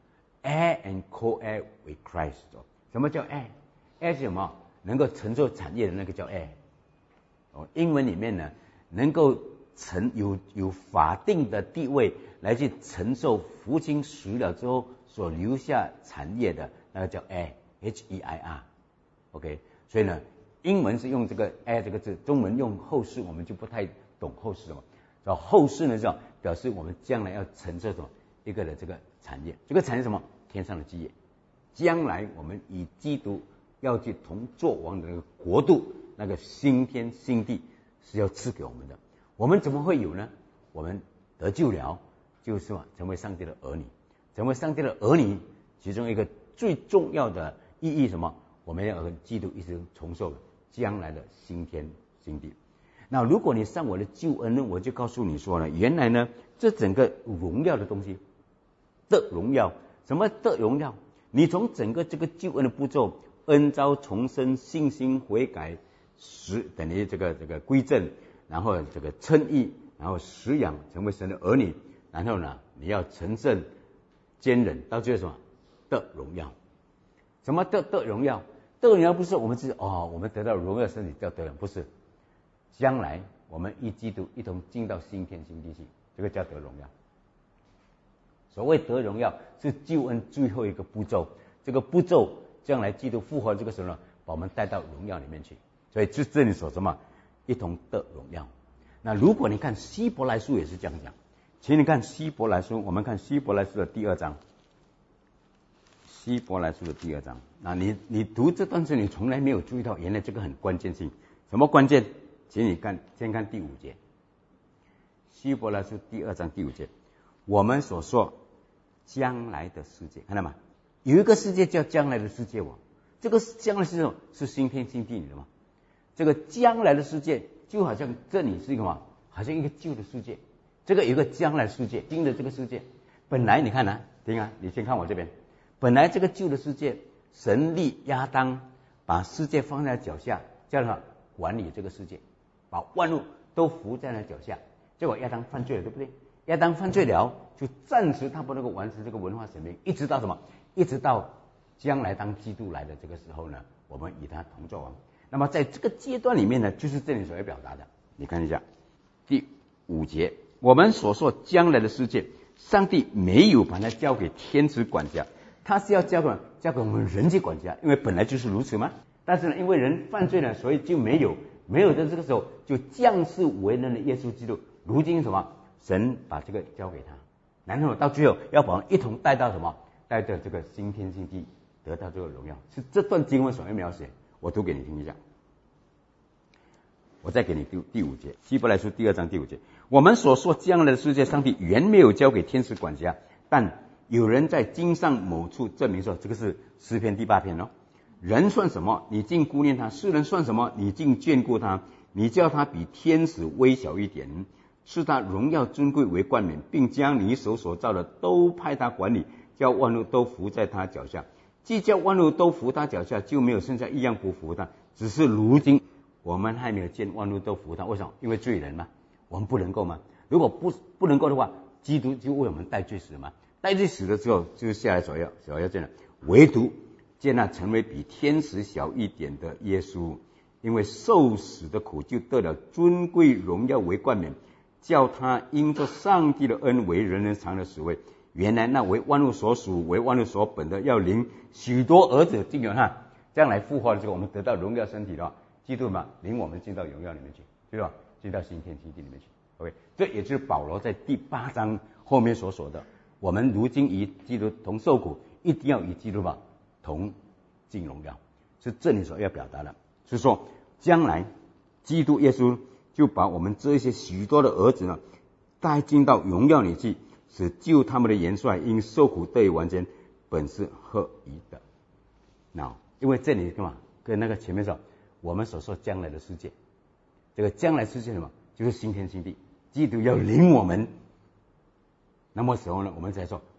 heir and co-heir with Christ。 什么叫 heir？ heir 是什么？能够承受产业的那个叫 heir。 哦，英文里面呢，能够承有有法定的地位来去承受父亲死了之后所留下产业的那个叫 heir H E I R。 OK， 所以呢英文是用这个 heir 这个字，中文用后世我们就不太懂后世了。然后后世呢，是表示我们将来要承受什么一个的这个产业，这个产业什么？天上的基业。将来我们以基督要去同作王的那个国度，那个新天新地是要赐给我们的。我们怎么会有呢？我们得救了，就是什么？成为上帝的儿女。成为上帝的儿女，其中一个最重要的意义什么？我们要和基督一起重受将来的新天新地。那如果你上我的救恩呢，我就告诉你说呢，原来呢，这整个荣耀的东西的荣耀，什么的荣耀？你从整个这个救恩的步骤，恩召重生、信心悔改、实等于这个这个归正，然后这个称义，然后实养成为神的儿女，然后呢，你要成圣、坚忍，到最后什么的荣耀？什么的的荣耀？得荣耀不是我们自己哦，我们得到荣耀身体叫得荣，不是。将来我们与基督一同进到新天新地去，这个叫得荣耀。所谓得荣耀是救恩最后一个步骤，这个步骤将来基督复活这个时候呢，把我们带到荣耀里面去。所以这这里说什么？一同得荣耀。那如果你看希伯来书也是这样讲，请你看希伯来书，我们看希伯来书的第二章。希伯来书的第二章，那你你读这段时你从来没有注意到，原来这个很关键性。什么关键？请你看，先看第五节。希伯来书第二章第五节，我们所说将来的世界，看到吗？有一个世界叫将来的世界哦，这个将来世界是新天新地，你知道吗？这个将来的世界就好像这里是一个什么？好像一个旧的世界，这个有一个将来世界，新的这个世界。本来你看啊，听啊，你先看我这边。本来这个旧的世界，神立亚当把世界放在脚下，叫他管理这个世界，把万物都服在他脚下。结果亚当犯罪了，对不对？亚当犯罪了，就暂时他不能够完成这个文化使命，一直到什么？一直到将来当基督来的这个时候呢，我们与他同作王。那么在这个阶段里面呢，就是这里所要表达的。你看一下第五节，我们所说将来的世界，上帝没有把它交给天使管家，他是要交给交给我们人去管家，因为本来就是如此嘛。但是呢，因为人犯罪了，所以就没有没有的这个时候，就降世为人的耶稣基督。如今什么？神把这个交给他，然后到最后要把我们一同带到什么？带到这个新天新地，得到这个荣耀。是这段经文所要描写，我读给你听一下。我再给你第第五节，希伯来书第二章第五节，我们所说将来的世界，上帝原没有交给天使管家，但有人在经上某处证明说，这个是诗篇第八篇哦。人算什么？你竟顾念他；世人算什么？你竟眷顾他？你叫他比天使微小一点，赐他荣耀尊贵为冠冕，并将你手所造的都派他管理，叫万物都服在他脚下。既叫万物都服他脚下，就没有剩下一样不服他。只是如今我们还没有见万物都服他，为什么？因为罪人嘛，我们不能够嘛。如果不不能够的话，基督就为我们代罪死嘛。代罪死了之后，就是下来所要所要见的，唯独见那成为比天使小一点的耶稣，因为受死的苦，就得了尊贵荣耀为冠冕，叫他因着上帝的恩为人人常的实惠。原来那为万物所属、为万物所本的，要领许多儿子进入他将来复活的时候，我们得到荣耀身体的话，基督嘛，领我们进到荣耀里面去，对吧？进到新天新地里面去。OK， 这也就是保罗在第八章后面所说的。我们如今与基督同受苦，一定要与基督吧同进荣耀，是这里所要表达的。是说，将来基督耶稣就把我们这些许多的儿子呢，带进到荣耀里去，使救他们的元帅因受苦得以完全，本是合宜的。那因为这里干嘛？跟那个前面说，我们所说将来的世界，这个将来世界什么？就是新天新地，基督要领我们。那么时候呢，我们才说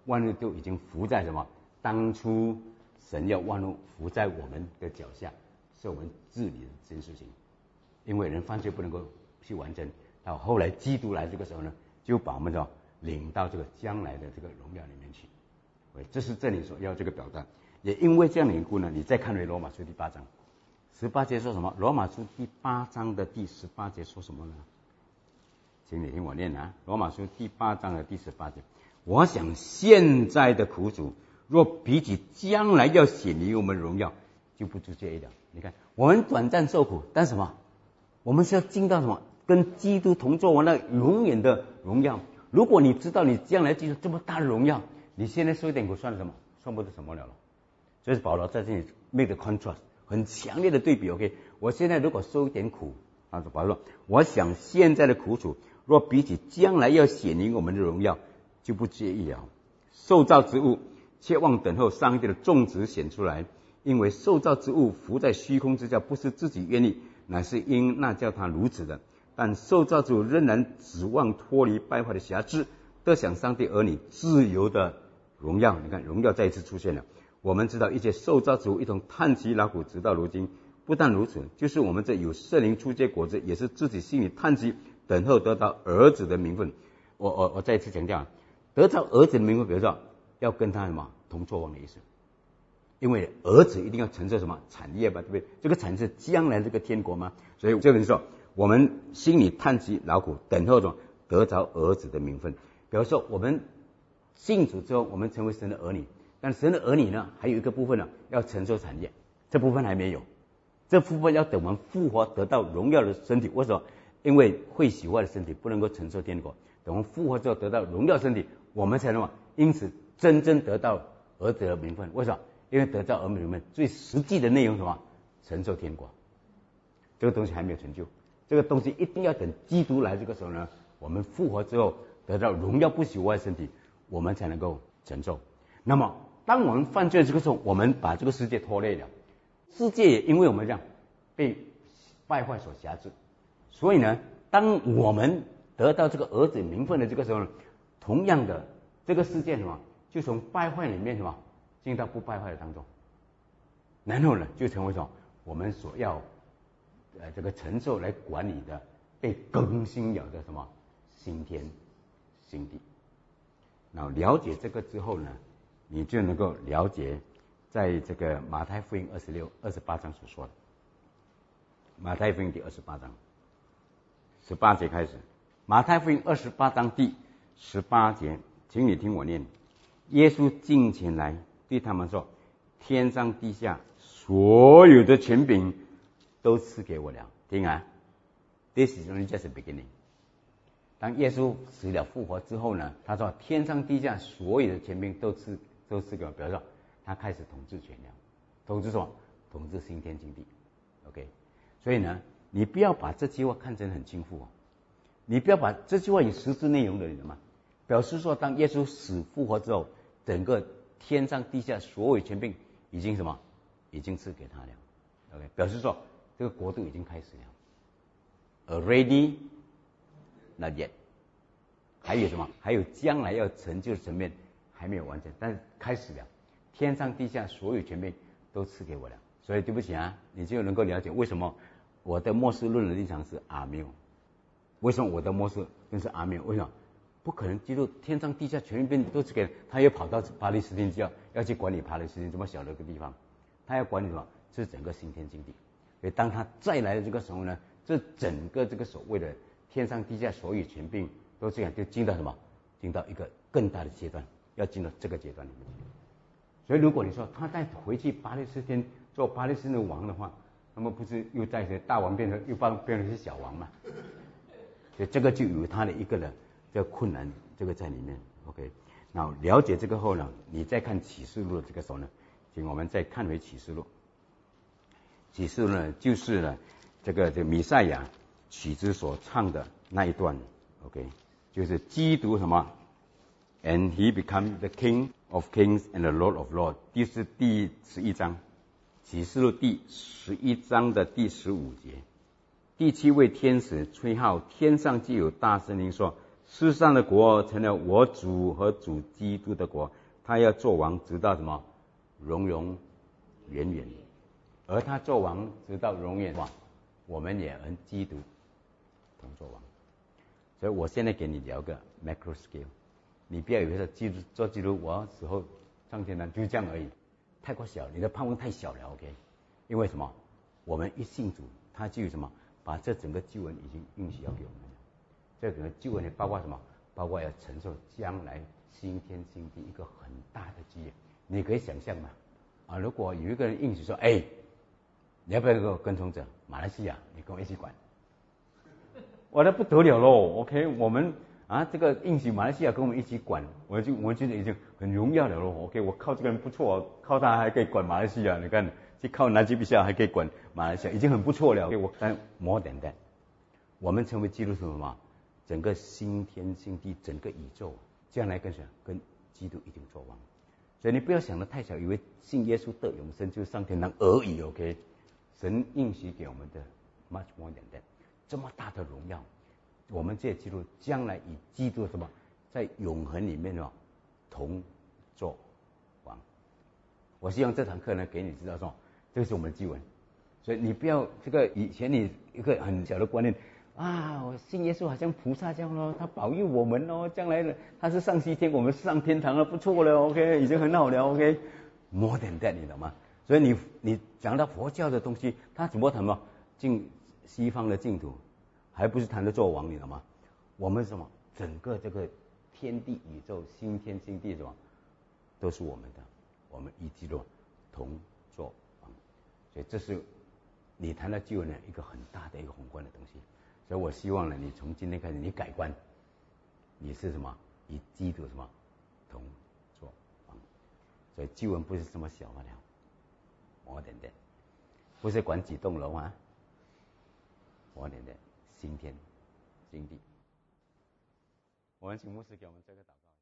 万物都已经伏在什么？当初神要万物伏在我们的脚下，是我们治理的这件事情。因为人犯罪不能够去完成，到后来基督来这个时候呢，就把我们的领到这个将来的这个荣耀里面去。这是这里所要这个表达。也因为这样的缘故呢，你再看回罗马书第八章，十八节说什么？罗马书第八章的第十八节说什么呢？请你听我念啊，罗马书第八章的第十八节。我想现在的苦楚，若比起将来要显明我们荣耀，就不足介意了。你看，我们短暂受苦，但什么？我们是要进到什么？跟基督同作王那永远的荣耀。如果你知道你将来进入这么大的荣耀，你现在受一点苦算什么？算不得什么了了。所以保罗在这里 make the contrast， 很强烈的对比。OK， 我现在如果受一点苦，啊，保罗说，我想现在的苦楚，若比起将来要显明我们的荣耀，就不介意了。受造之物，切望等候上帝的种子显出来，因为受造之物伏在虚空之下，不是自己愿意，乃是因那叫他如此的。但受造之物仍然指望脱离败坏的辖制，得享上帝儿女自由的荣耀。你看，荣耀再一次出现了。我们知道一切受造之物一同叹息劳苦，直到如今。不但如此，就是我们这有圣灵初结果子，也是自己心里叹息，等候得到儿子的名分。我我我再一次强调，得到儿子的名分，比如说要跟他什么同作王的意思。因为儿子一定要承受什么产业吧，对不对？这个产业是将来这个天国吗？所以这个人说，我们心里叹息劳苦，等候着得着儿子的名分。比如说我们信主之后，我们成为神的儿女。但神的儿女呢，还有一个部分呢，要承受产业，这部分还没有，这部分要等我们复活得到荣耀的身体。为什么？因为会朽坏的身体不能够承受天国，等我们复活之后得到荣耀身体，我们才能因此真正得到儿子的名分。为什么？因为得到儿子的名分最实际的内容是什么？承受天国。这个东西还没有成就，这个东西一定要等基督来这个时候呢，我们复活之后得到荣耀不朽坏的身体，我们才能够承受。那么当我们犯罪这个时候，我们把这个世界拖累了，世界也因为我们这样被败坏所辖制。所以呢，当我们得到这个儿子名分的这个时候呢，同样的这个世界什么，就从败坏里面什么进到不败坏的当中，然后呢，就成为什么我们所要呃这个承受来管理的被更新了的什么新天新地。然后了解这个之后呢，你就能够了解，在这个马太福音二十六、二十八章所说的。马太福音第二十八章，十八节开始。马太福音二十八章第十八节，请你听我念。耶稣近前来对他们说：“天上地下所有的权柄都赐给我了。”听啊 ，This is only just the beginning。当耶稣死了复活之后呢，他说天上地下所有的权柄都赐都赐给我，比如说他开始统治全了，统治什么？统治新天新地。OK， 所以呢，你不要把这句话看成很轻浮哦，你不要把这句话有实质内容的人嘛，表示说当耶稣死复活之后，整个天上地下所有权柄已经什么？已经赐给他了。OK， 表示说这个国度已经开始了。Already。Not yet， 还有什么？还有将来要成就的层面还没有完成，但是开始了。天上地下所有权柄都赐给我了，所以对不起啊，你就能够了解为什么我的末世论的立场是阿谬。为什么我的末世论是阿谬？为什么？不可能基督天上地下全柄都赐给他，又跑到巴勒斯坦要要去管理巴勒斯坦这么小的一个地方，他要管理什么？是整个新天新地。所以当他再来的这个时候呢，这整个这个所谓的天上地下所有权柄都这样，就进到什么？进到一个更大的阶段，要进到这个阶段里面去。所以如果你说他再回去巴勒斯坦做巴勒斯坦的王的话，那么不是又在大王变成又变变成是小王嘛？所以这个就有他的一个的这个困难，这个在里面。OK， 那了解这个后呢，你再看启示录的这个时候呢，请我们再看回启示录。启示录呢，就是呢这个这个弥赛亚曲子所唱的那一段 ，OK， 就是基督什么 ，and he become the King of Kings and the Lord of Lords， 第是第十一章，启示录第十一章的第十五节，第七位天使吹号，天上就有大声音说： 世上的国成了我主和主基督的国，他要做王直到什么？永永远远。而他做王直到永远，我们也和基督同做王。所以我现在给你聊个 macro scale， 你不要以为说基督做基督，我死后上天堂就是这样而已，太过小，你的盼望太小了 ，OK？ 因为什么？我们一信主，他就有什么？把这整个救恩已经应许要给我们了。这整个救恩也包括什么？包括要承受将来新天新地一个很大的基业。你可以想象吗？啊，如果有一个人应许说，哎，你要不要一个跟从者？马来西亚，你跟我一起管，哇，那不得了喽 ！OK， 我们啊，这个应许马来西亚跟我们一起管，我就我觉得已经很荣耀了喽。OK， 我靠这个人不错，靠他还可以管马来西亚，你看，去靠南极比下还可以管马来西亚，已经很不错了。OK， 我但 more than that， 我们成为基督徒什么？整个新天新地，整个宇宙，将来跟谁？跟基督一定做王。所以你不要想得太小，以为信耶稣得永生就是上天堂而已。OK， 神应许给我们的 much more than that， 这么大的荣耀，我们这些基督将来与基督什么，在永恒里面哦同做王。我希望这堂课呢，给你知道说，这是我们的救恩。所以你不要这个以前你一个很小的观念。啊，我信耶稣好像菩萨这样咯，他保佑我们咯，将来他是上西天，我们是上天堂了，不错了 ，OK， 已经很好了 ，OK，more than that， 你懂吗？所以你你讲到佛教的东西，他怎么谈嘛？进西方的净土，还不是谈着做王，你懂吗？我们什么？整个这个天地宇宙，新天新地什么，都是我们的，我们一基督同做王。所以这是你谈到救恩呢一个很大的一个宏观的东西。所以我希望呢，你从今天开始，你改观，你是什么？以基督什么同做王。所以救恩不是这么小的了，我点点，不是管几栋楼啊，我点点新天新地。我们请牧师给我们这个祷告。